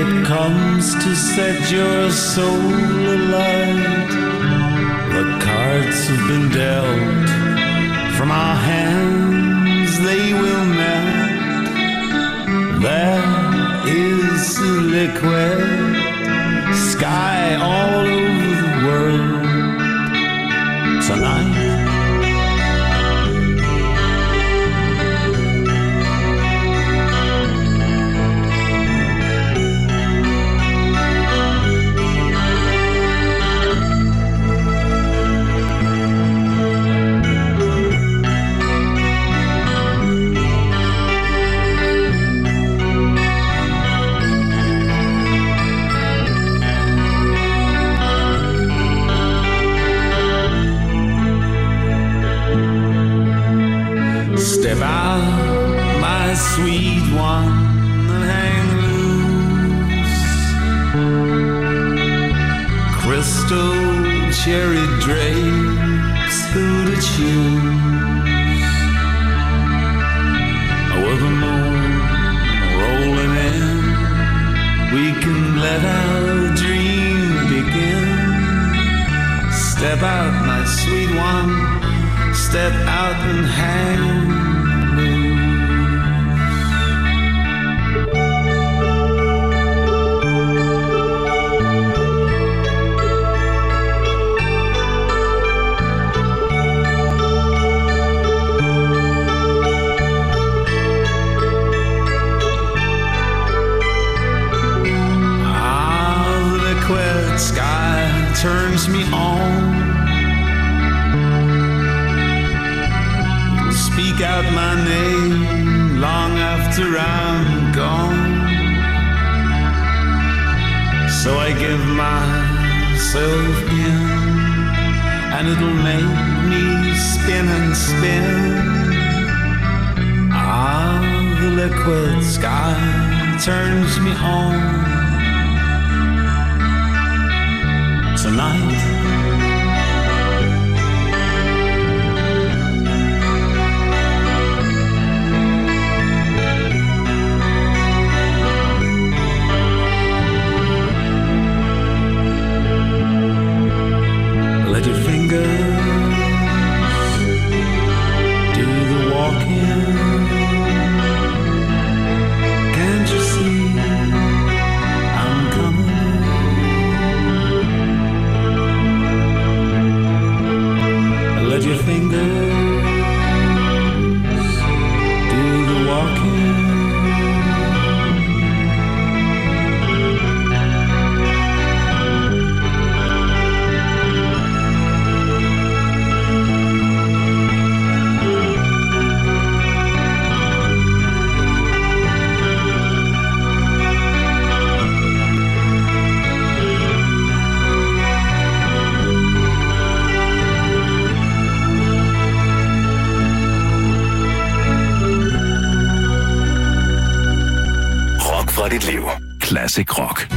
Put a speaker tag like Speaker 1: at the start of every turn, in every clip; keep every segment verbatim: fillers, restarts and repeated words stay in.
Speaker 1: it comes to set your soul alight, the cards have been dealt. From our hands they will melt. There is a liquid sky all over the world tonight. Step out, my sweet one, and hang loose. Crystal cherry drapes, who to choose? With the moon rolling in, we can let our dream begin. Step out, my sweet one, step out and hang. Sky turns me on. Speak out my name long after I'm gone. So I give myself in, and it'll make me spin and spin. Ah, the liquid sky turns me on. Tonight, let your fingers do the walking. Can't you see I'm coming? Let your fingers do the walking.
Speaker 2: Fra dit liv. Classic rock.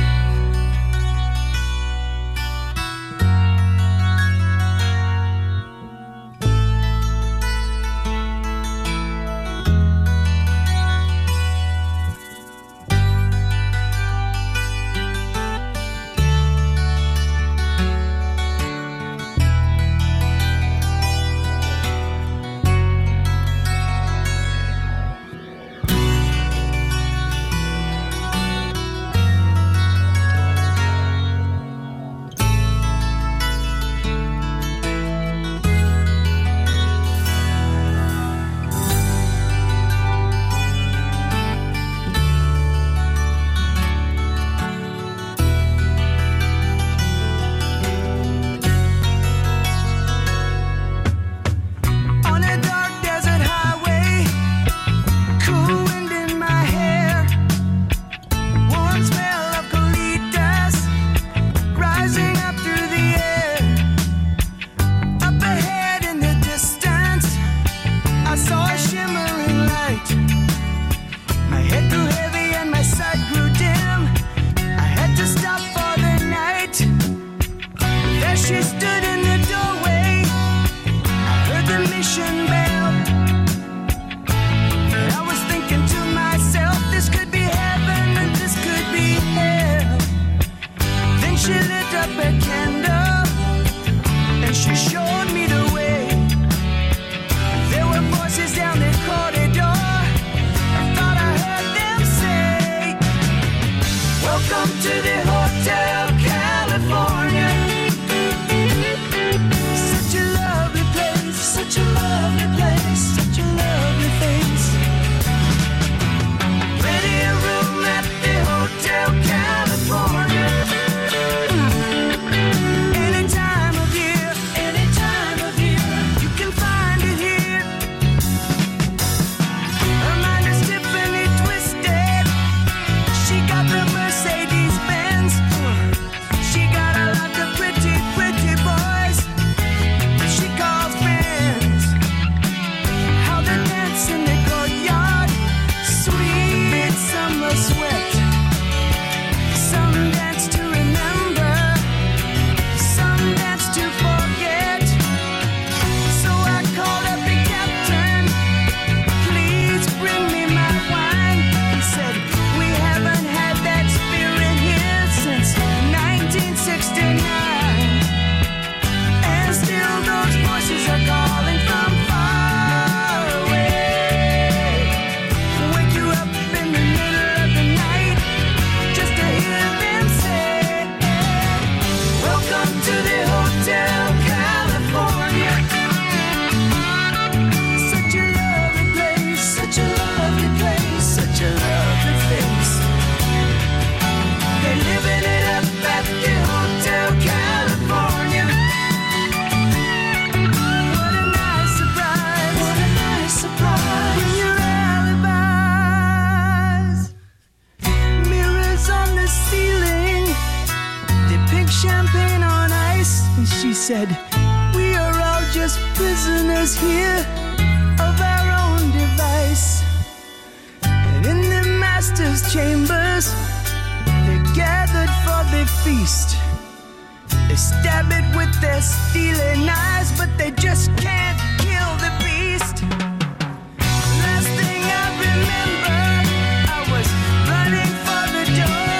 Speaker 3: said, we are all just prisoners here of our own device. And in the master's chambers, they're gathered for the feast. They stab it with their steely knives, but they just can't kill the beast. Last thing I remember, I was running for the door.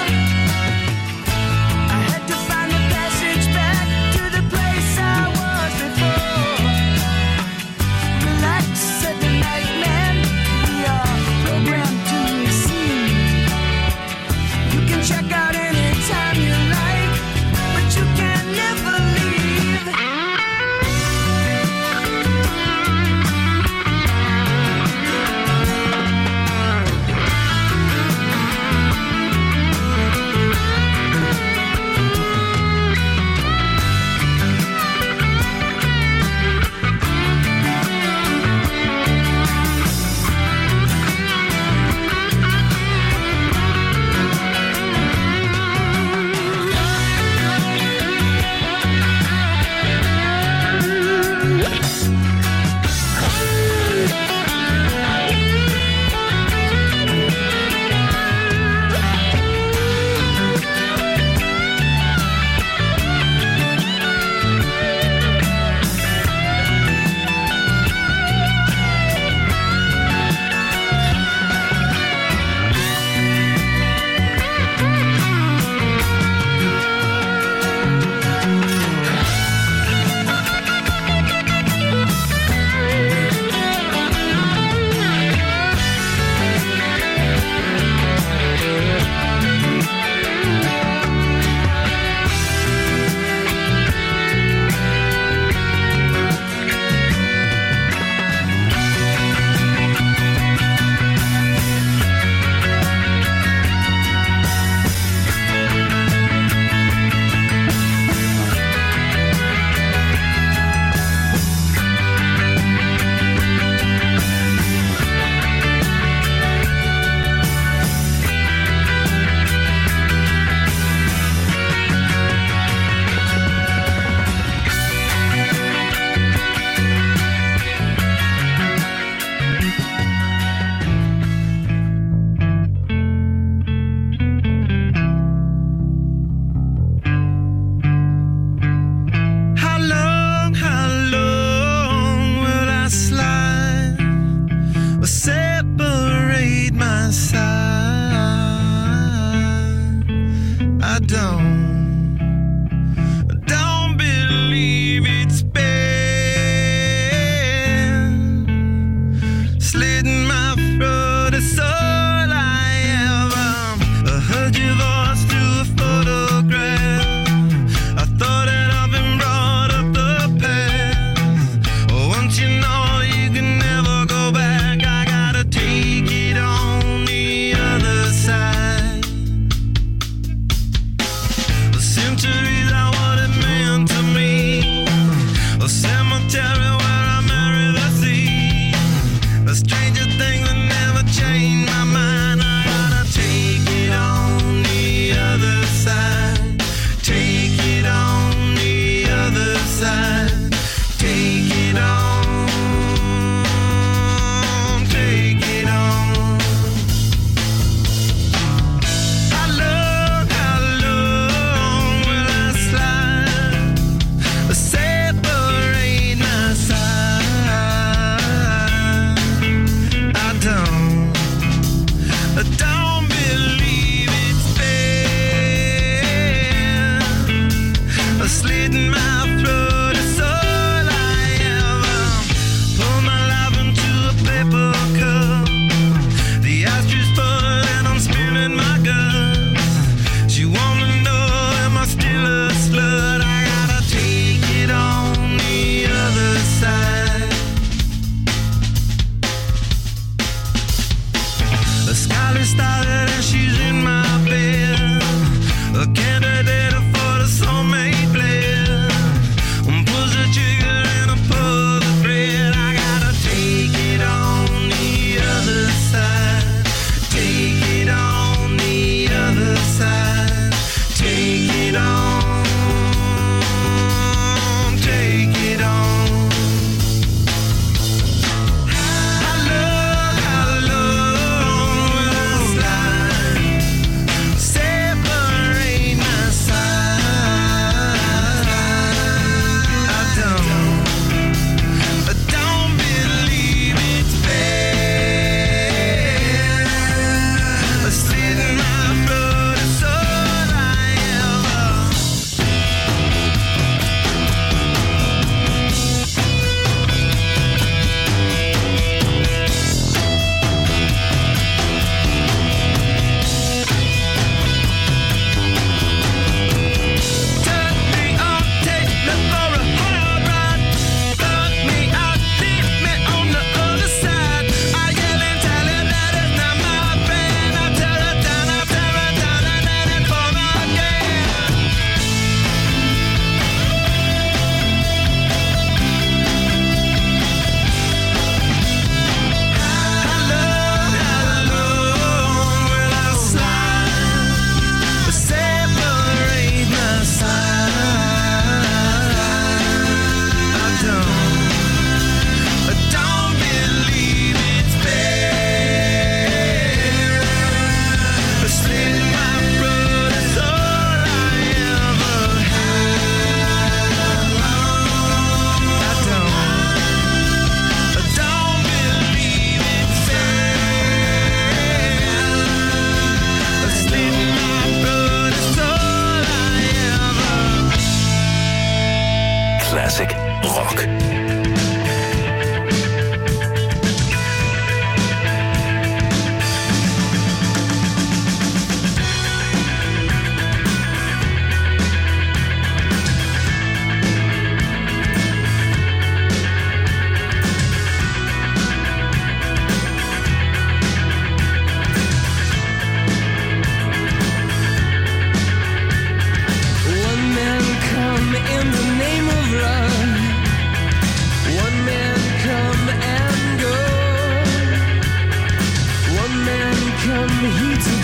Speaker 3: I had to find the passage back to the place I was before. Relax, said the night man, we are programmed to receive. You can check out anytime you like, but you can never leave.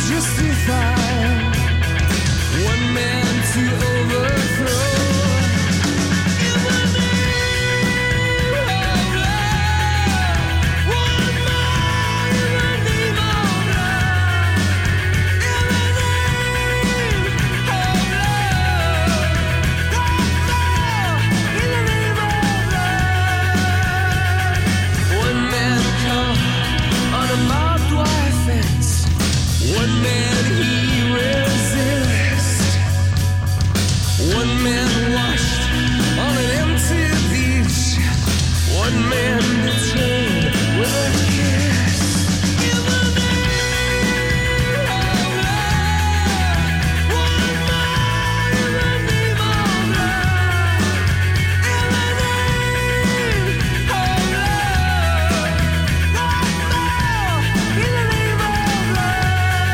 Speaker 3: justify one man to overthrow. In the name of love, one man in the name of love. In the name of love, in the name of love. One man come on a barbed wire fence. One man he resists. One man washed on an empty beach. One man betrayed with a kiss. In the name of love, one man in the name of love. In the name of love, one man in the name of love.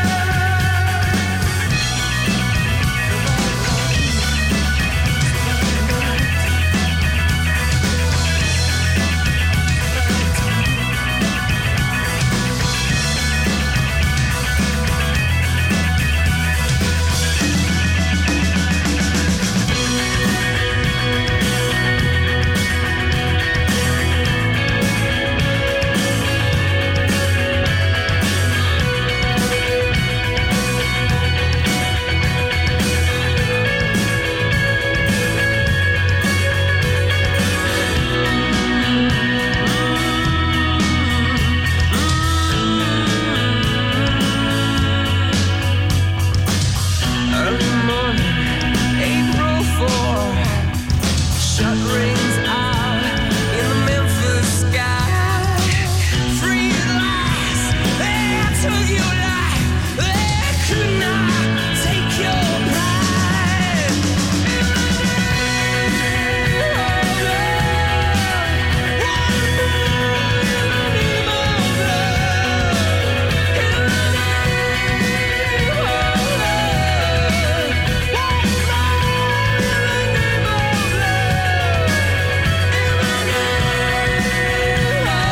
Speaker 3: Early morning, April fourth, shut rings out in the Memphis sky. Free at last, they took your life, they could not take your pride. In the name of love, one more in the name of love. In the name of love, one more in the name of love. In the name of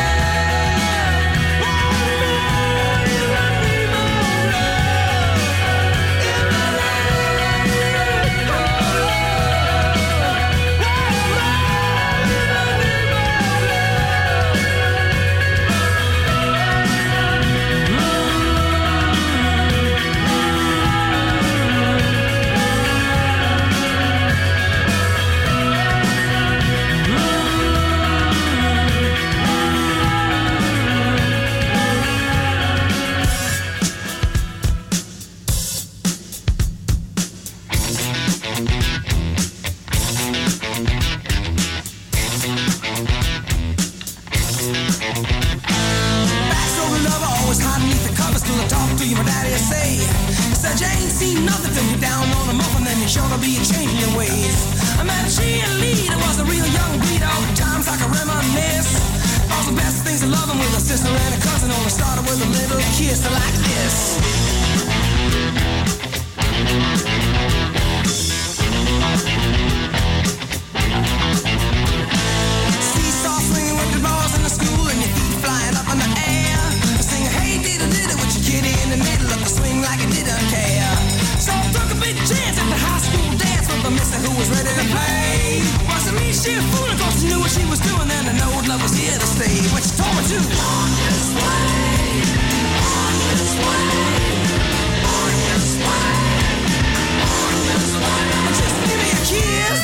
Speaker 3: love, one more in the name of love. In the name of Backstory lover, always hiding beneath the covers. Still I talk to you, my daddy will say. He said you ain't seen nothing till you're down on the muffin, then you're sure to be changing your ways. I met a cheerleader, was a real young breed. All the times I can reminisce. All the best things of loving with a sister and a cousin. Only started with a little kiss like this. Seesaw swinging with the balls in the school and your feet flying up in the air. Singing, hey, diddle diddle with your kitty in the middle of the swing like you didn't care. So I took a big chance at the high school dance with the mister who was ready to play. Wasn't me, she a fool, of course she knew what she was doing. Then I know love was here to stay. But she told me to on this way, on this way, on this way, on this way. Just give me a kiss.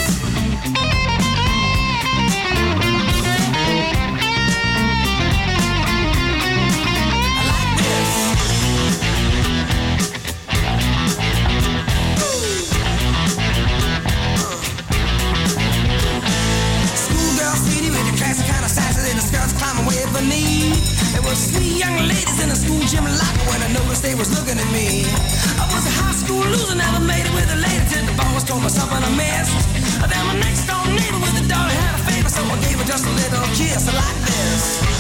Speaker 3: Like this. Schoolgirl sweetie with the classic kind of sassy little skirts climbing way up her knee. There was three young ladies in the school gym locker when I noticed they was looking at me. I was a high school loser, never made it with a lady till the boss told me something I missed. Then my next door neighbor with a daughter had a favor, so I gave her just a little kiss like this.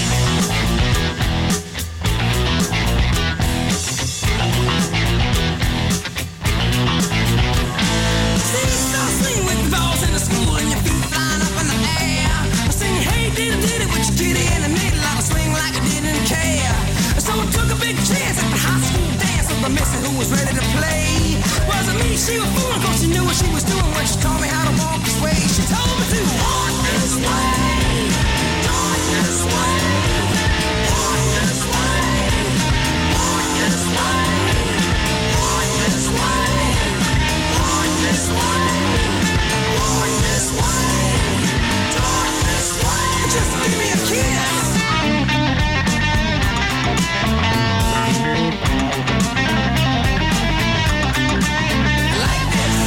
Speaker 3: See, start swinging with the balls in the school and your feet flying up in the air. I sing, hey, diddle diddle with your kitty in the middle. I swing like I didn't care. So I took a big chance at the high school dance with the was ready to play. Wasn't me, she was fooling, cause she knew what she was doing when she taught me how to walk this way. She told me to walk this way, walk this way, walk this way, walk this way, walk this way, walk this way, walk this way, walk this way. Just give me a kiss. Like this.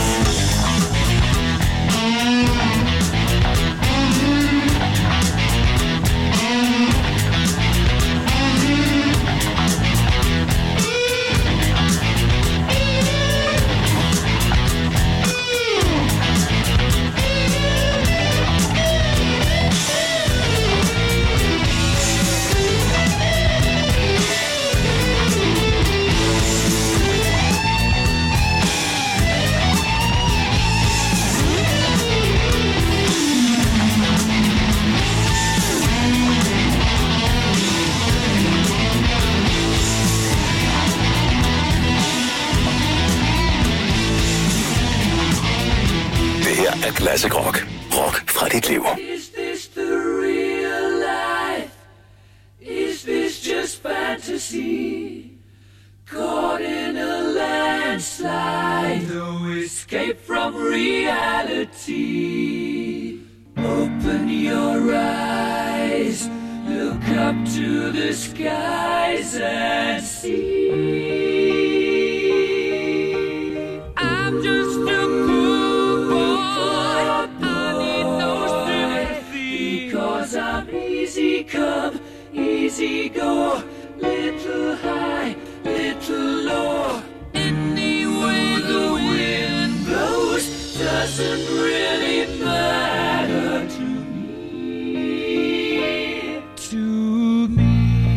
Speaker 2: Classic Rock. Rock fra dit liv.
Speaker 4: Is this the real life? Is this just fantasy? Caught in a landslide, no escape from reality. Open your eyes, look up to the skies and see. I'm just a poor boy, I need no sympathy, because I'm easy come, easy go, little high, little low. Any way the wind blows doesn't really matter to me, to me.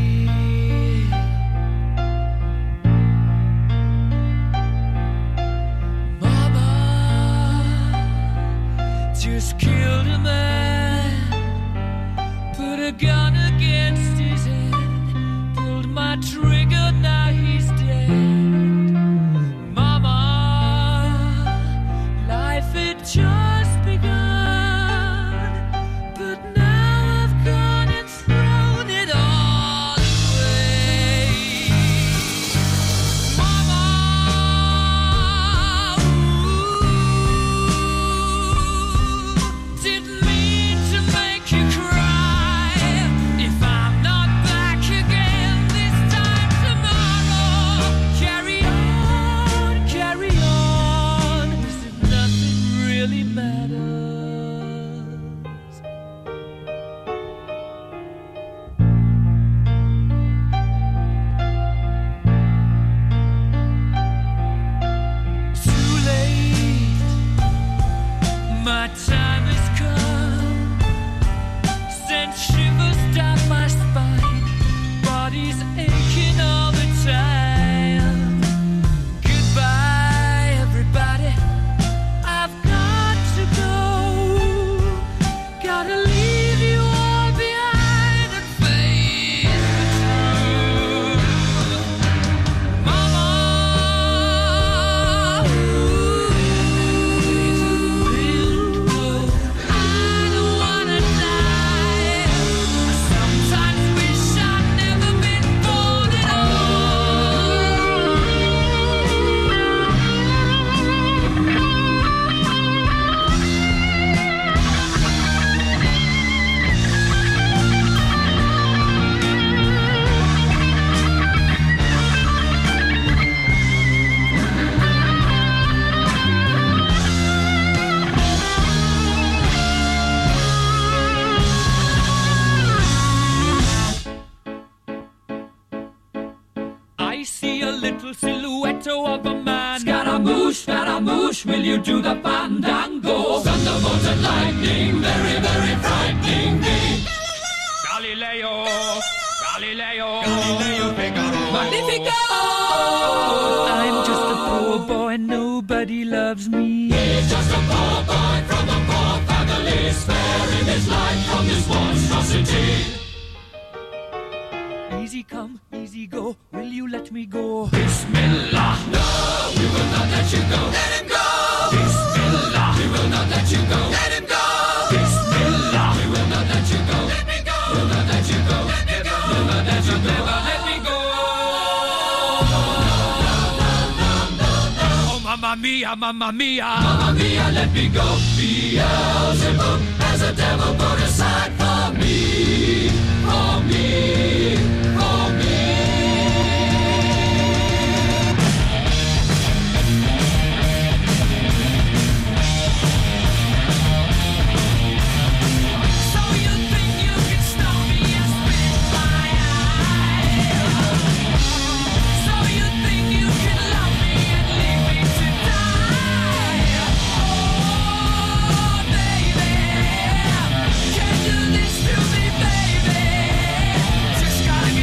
Speaker 4: Mama just killed a man, put a gun against his head, pulled my trigger, now he's dead. Mama, life had just begun, but now I've gone and thrown it all away. Mama, ooh, didn't mean to make you cry. If I'm not back again this time tomorrow, carry on, carry on, as if nothing really matters. Too late, my time has come. Sent shivers down my spine, body's aching all the time. Goodbye, everybody, I've got to go. Gotta leave you all behind and face the truth. Mama, ooh, I don't wanna die. I sometimes wish I'd never been born at I see a little silhouette of a man. Scaramouche, Scaramouche, will you do the fandango? Thunderbolt and lightning, very, very frightening me. Galileo, Galileo, Galileo Figaro. Magnifico! I'm just a poor boy, nobody loves me. He's just a poor boy from a poor family, sparing his life from this monstrosity. Easy come, easy go, will you let me go? Bismillah, no! Mamma mia, mamma mia, mamma mia, let me go. Beelzebub has a devil put aside for me, for me, for me. So you think you can stop me and spit my eye? So you think you can love me and leave me to die? Oh, baby, can't do this to me, baby. Just gotta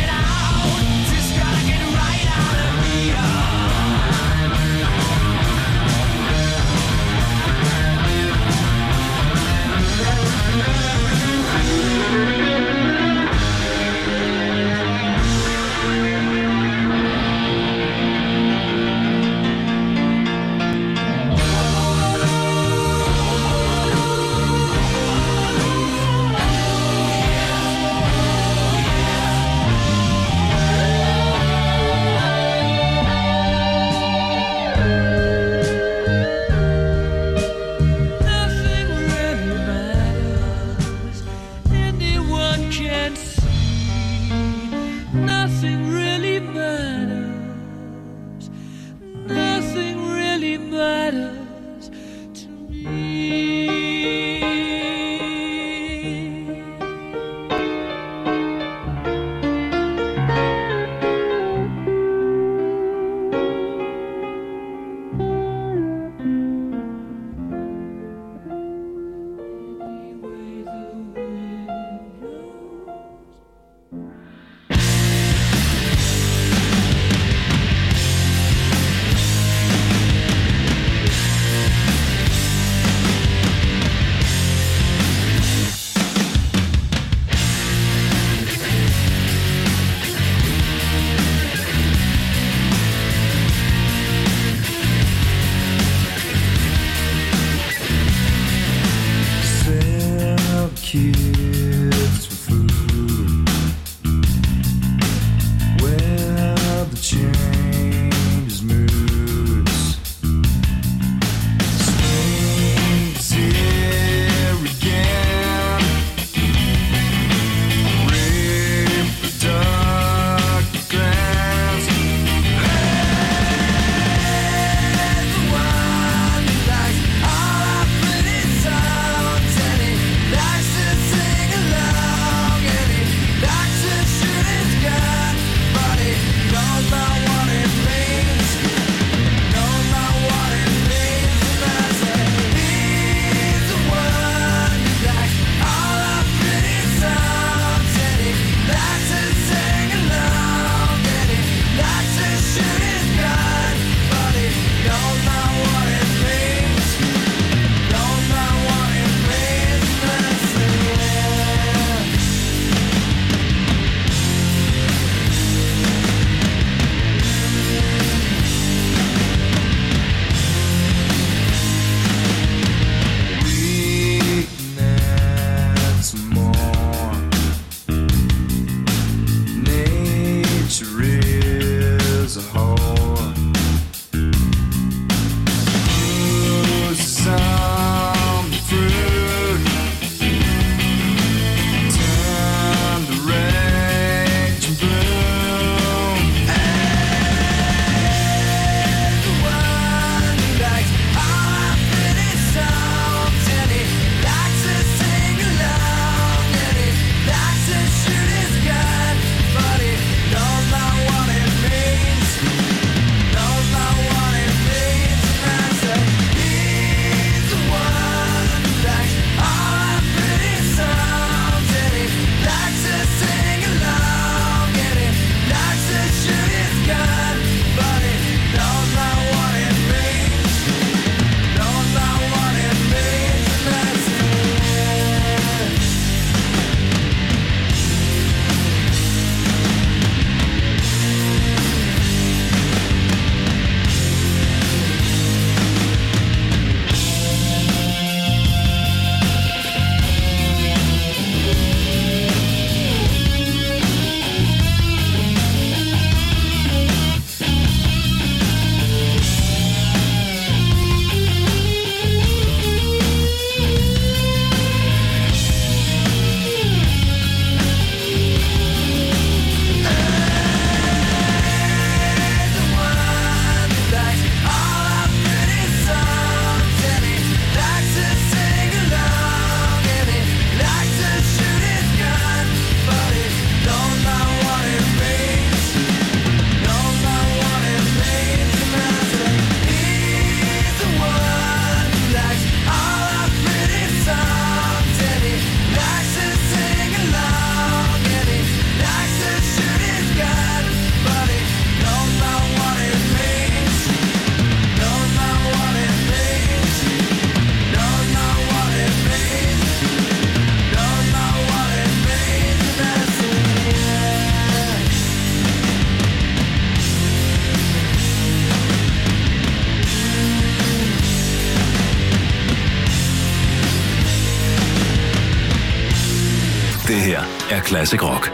Speaker 2: er Classic Rock.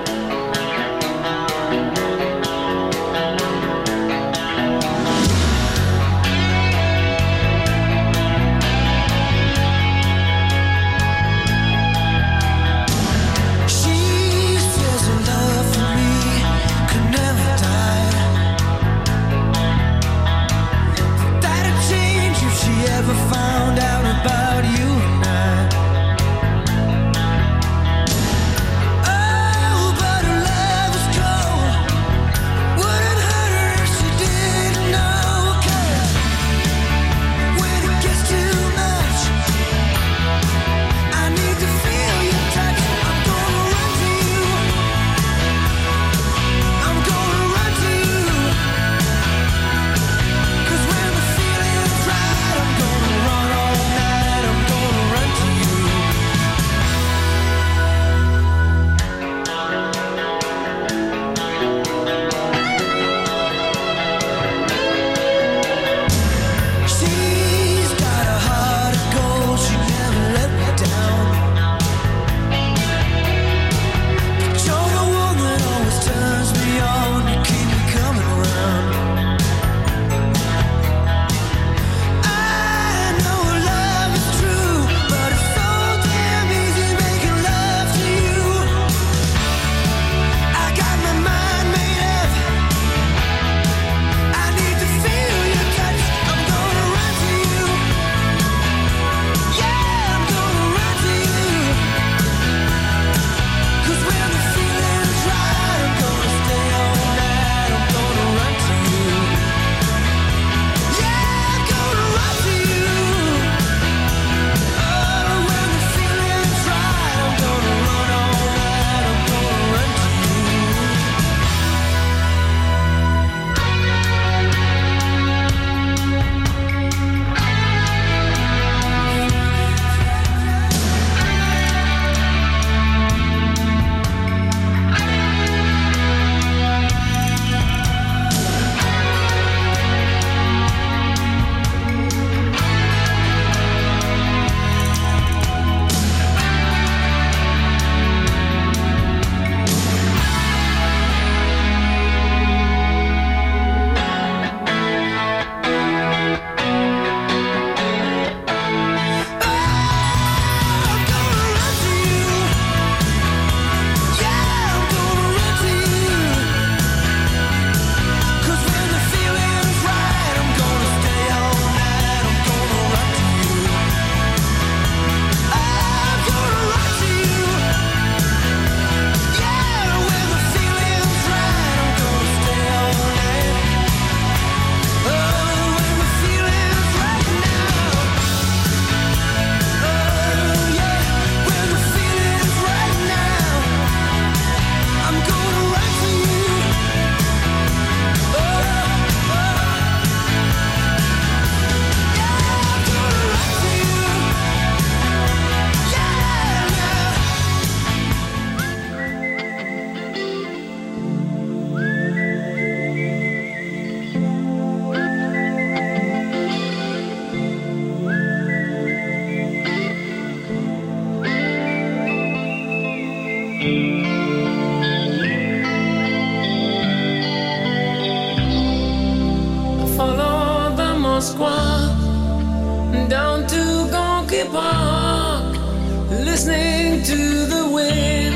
Speaker 5: Down to Gonky Park, listening to the wind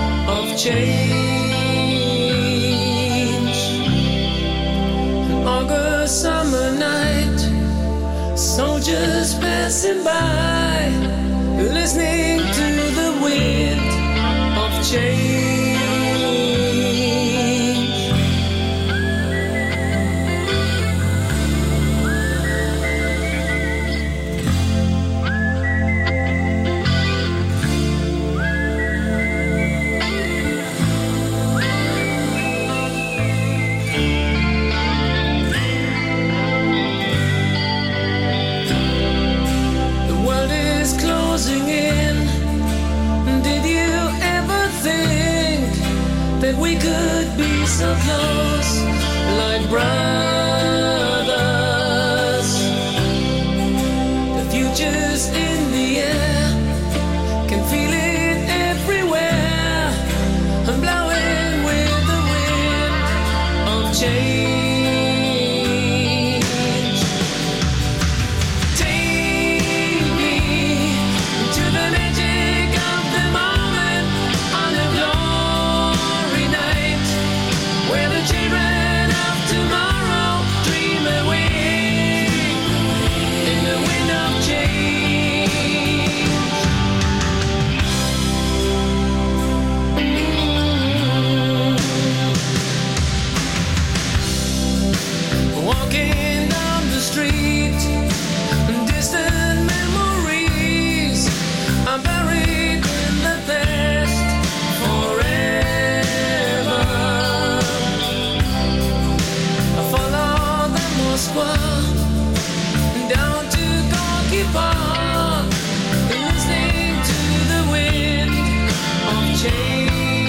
Speaker 5: of change. An August summer night, soldiers passing by, listening to the wind of change. We could be so close, like brothers. The future's in the air, can feel it everywhere. street. Distant memories are buried in the past forever. I follow the Moskva down to Gorky Park, listening to the wind of change.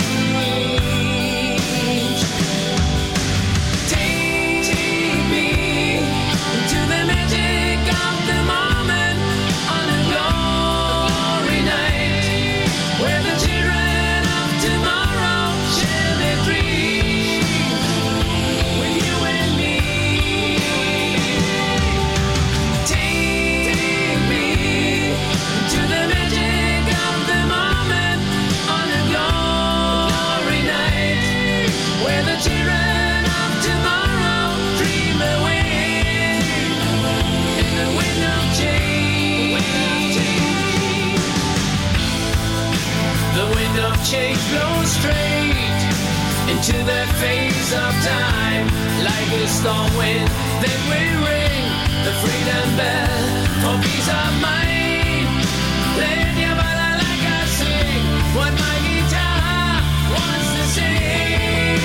Speaker 5: Change blows straight into the face of time. Like a storm wind, then we ring the freedom bell for peace of mind. Playing your bala like I sing what my guitar wants to sing.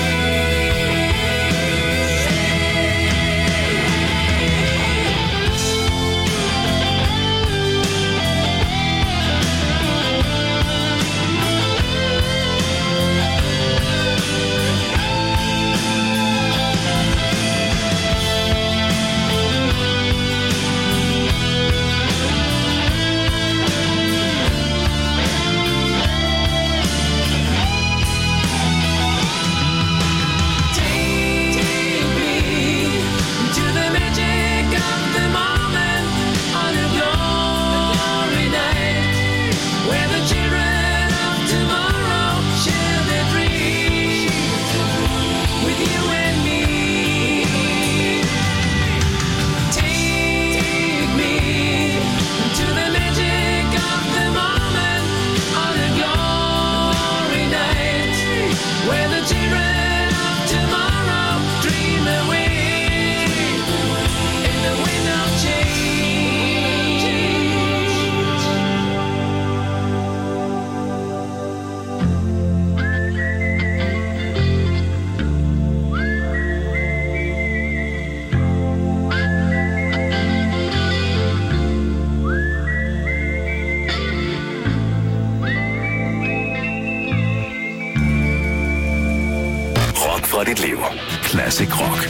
Speaker 2: Fra dit liv. Classic Rock.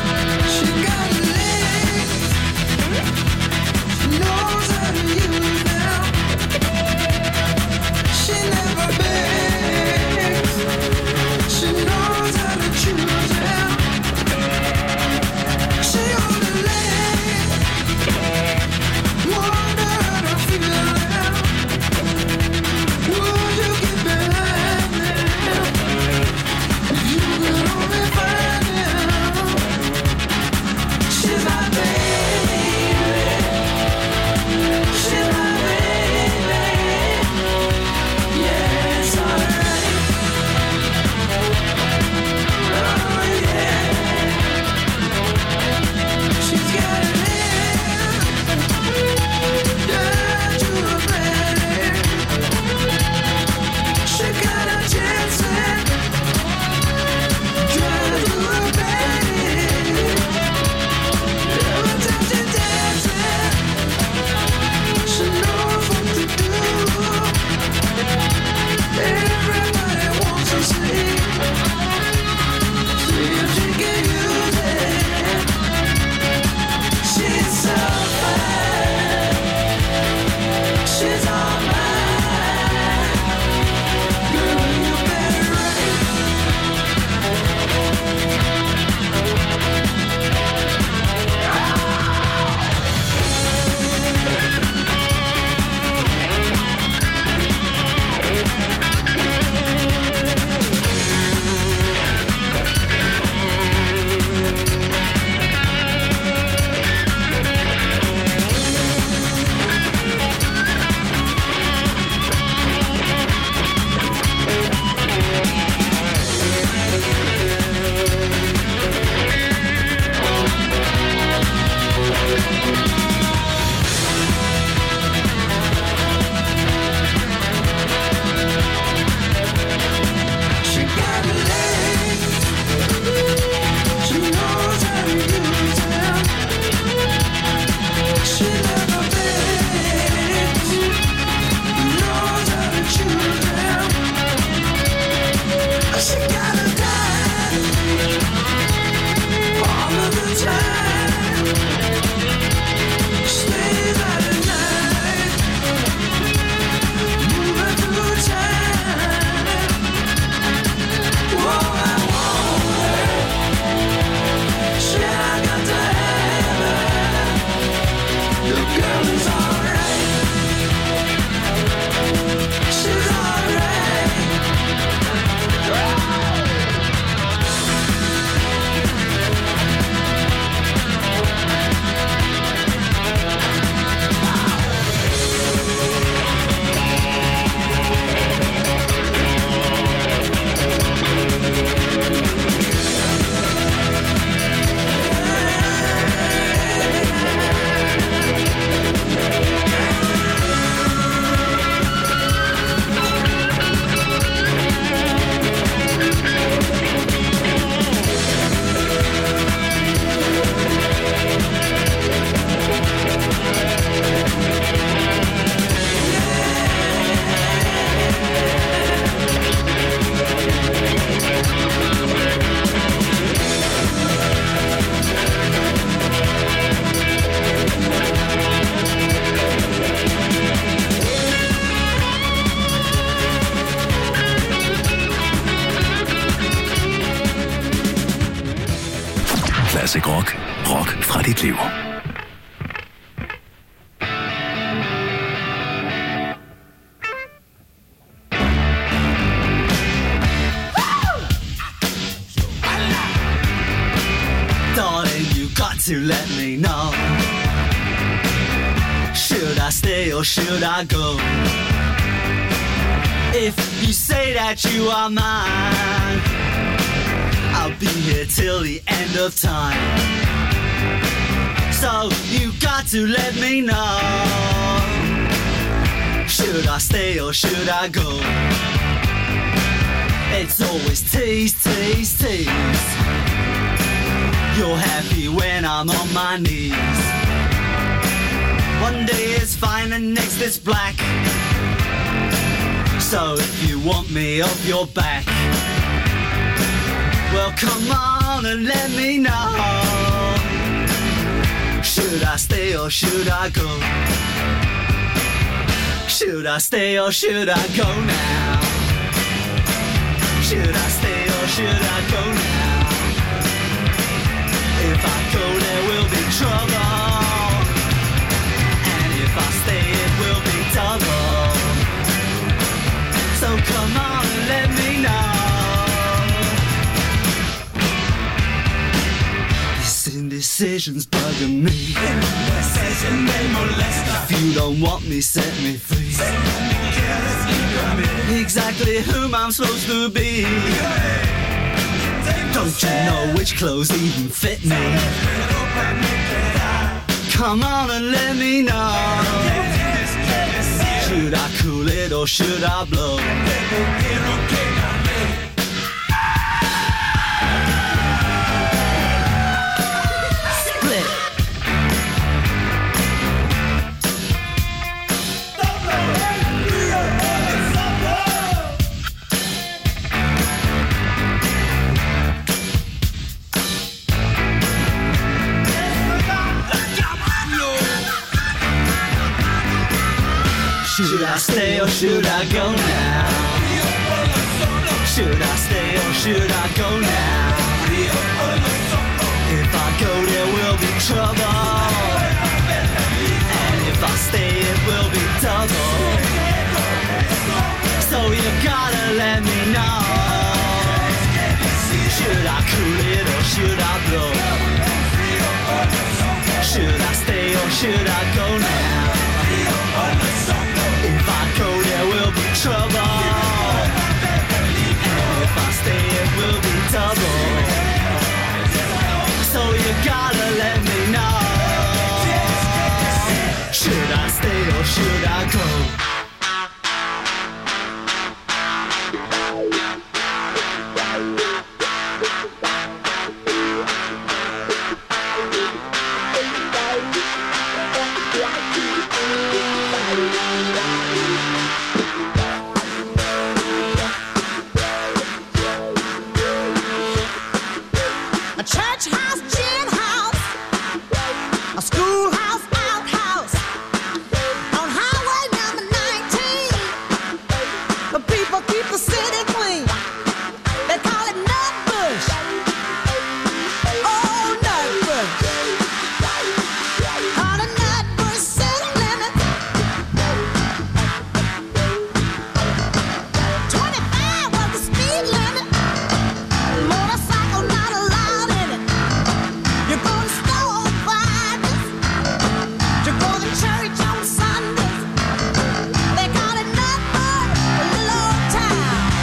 Speaker 3: She got legs, she knows how to use them.
Speaker 2: Classic Rock. Rock fra dit liv.
Speaker 3: Darling, you got to let me know. Should I stay or should I go? If you say that you are mine, I'll be here till the end of time. So you got to let me know. Should I stay or should I go? It's always tease, tease, tease. You're happy when I'm on my knees. One day is fine and next is black. So if you want me off your back, well come on and let me know. Should I stay or should I go? Should I stay or should I go now? Should I stay or should I go now? If I go there will be trouble, and if I stay it will be double. So come on and let me know. This indecision's bugging me. If you don't want me, set me free. Exactly whom I'm supposed to be. Don't you know which clothes even fit me? Come on and let me know. Should I cool it or should I blow? Split. Should I stay or should I go now? Should I stay or should I go now? If I go there will be trouble, and if I stay it will be double. So you gotta let me know. Should I cool it or should I blow? Should I stay or should I go now? If I go there will be trouble, and if I stay it will be double. So you gotta let me know. Should I stay or should I go?
Speaker 6: They call it nothing but a little old town.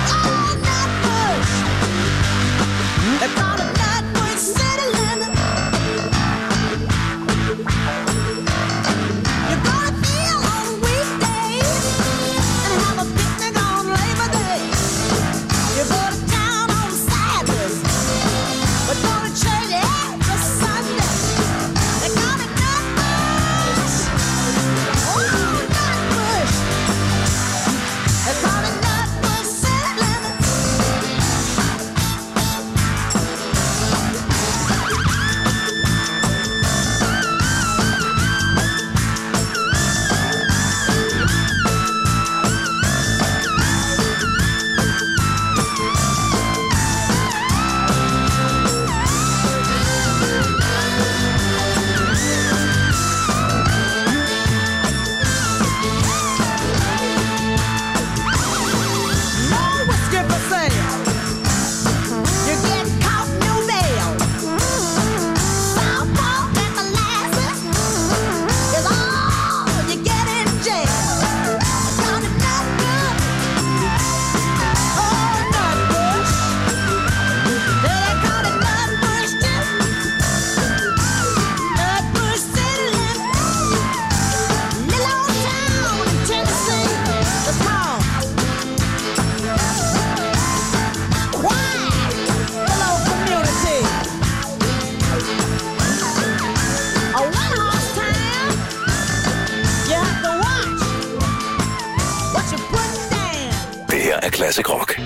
Speaker 2: her er Classic Rock.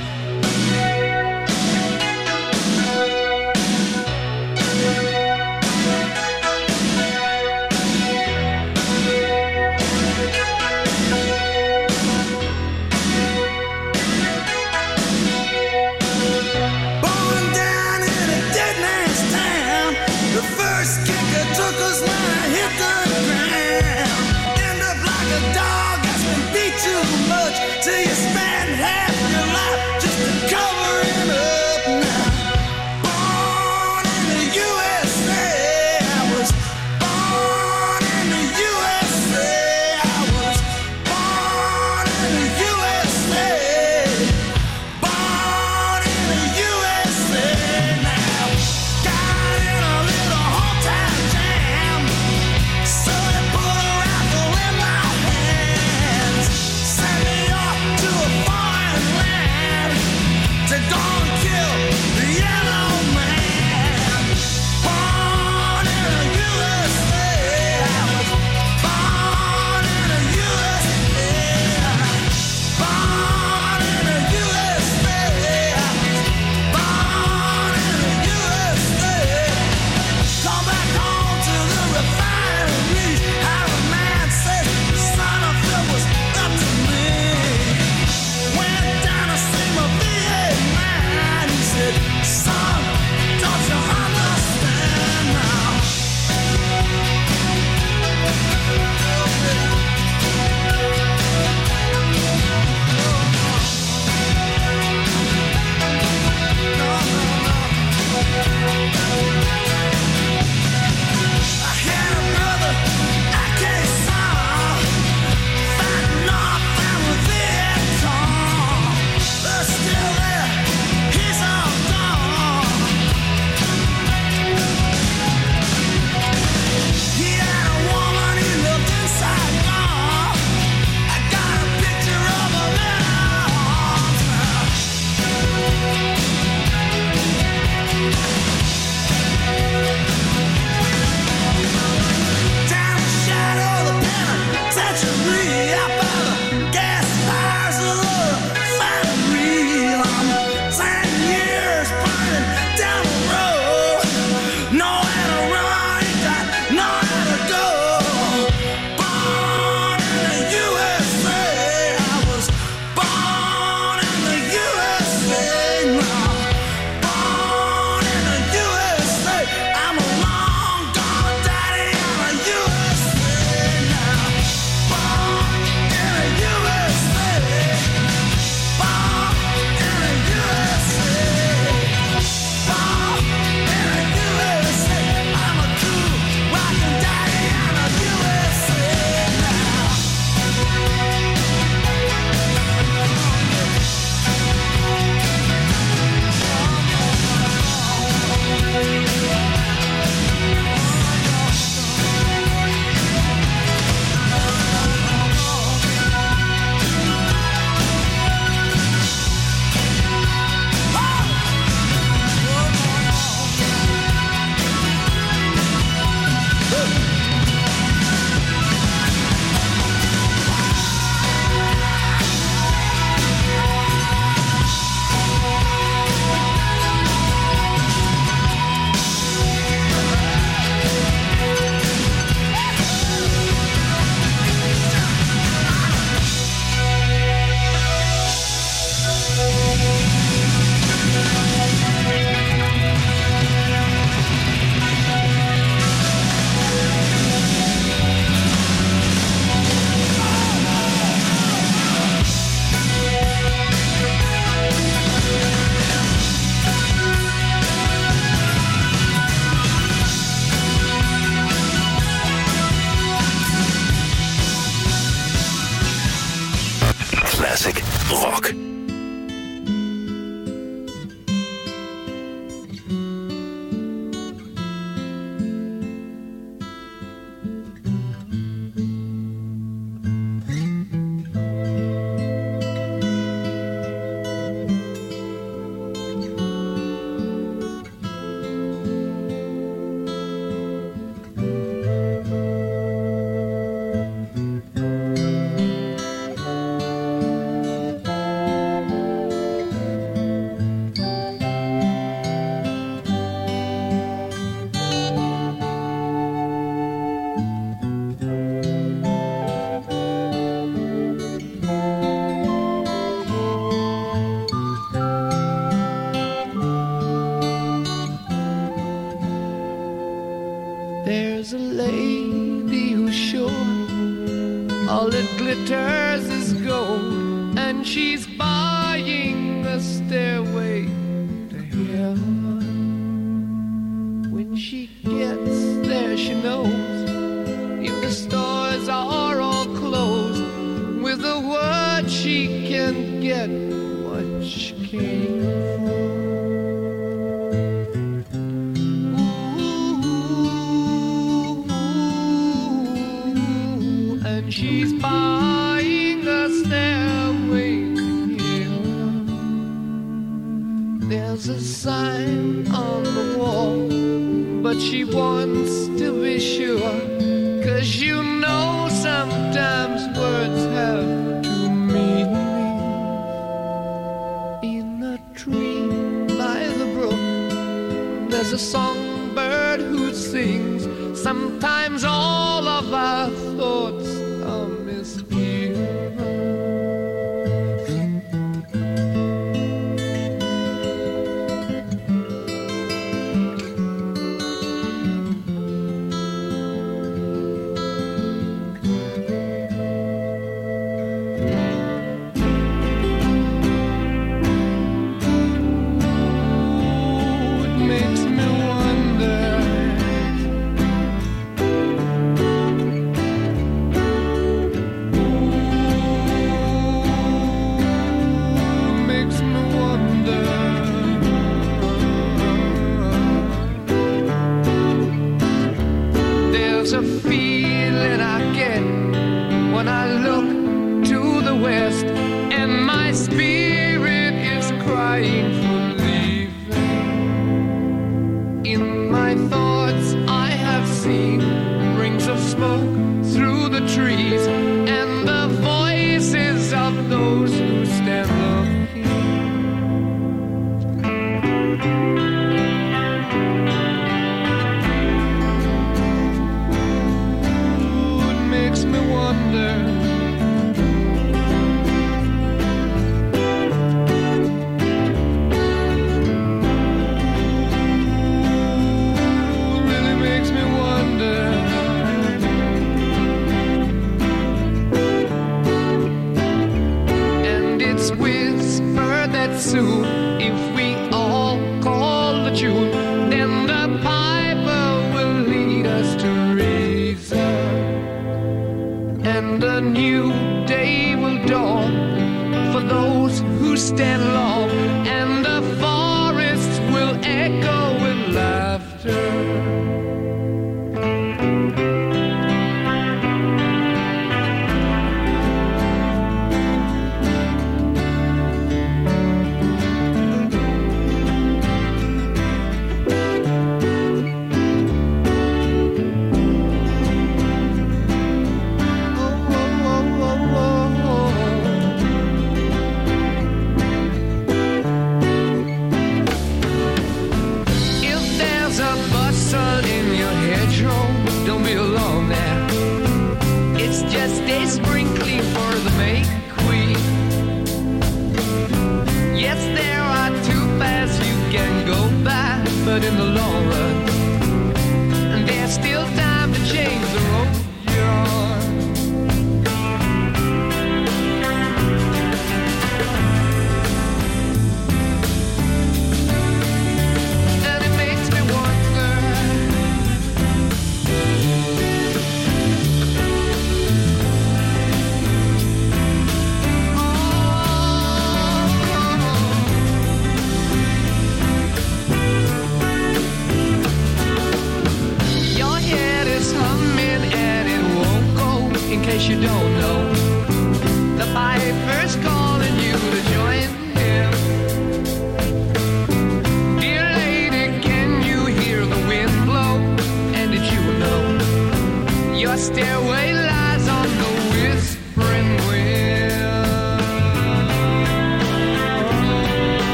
Speaker 6: Classic Rock.
Speaker 5: glitters as gold, and she's buying a stairway to heaven. When she gets there, she knows if the stores are all closed, with a word she can get what she came for. She's buying a stairway to heaven. There's a sign on the wall, but she wants to be sure, 'cause you know sometimes words have two meanings. In a tree by the brook, there's a songbird who sings. Sometimes all of our thoughts are misgiven. It makes me wonder. There's a feeling I get when I look to the west, and my spirit is crying for leaving. In my thoughts I have seen rings of smoke through the trees, and the voices of those who stand looking. Soon, if we all call the tune, then the piper will lead us to reason, and a new day will dawn for those who stand long, and the forests will echo with laughter.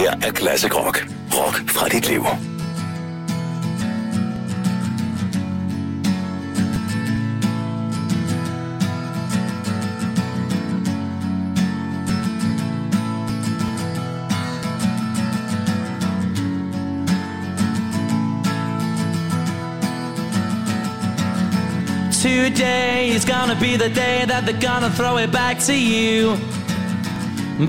Speaker 2: her er Classic Rock. Rock fra dit liv.
Speaker 7: Today is gonna be the day that they're gonna throw it back to you.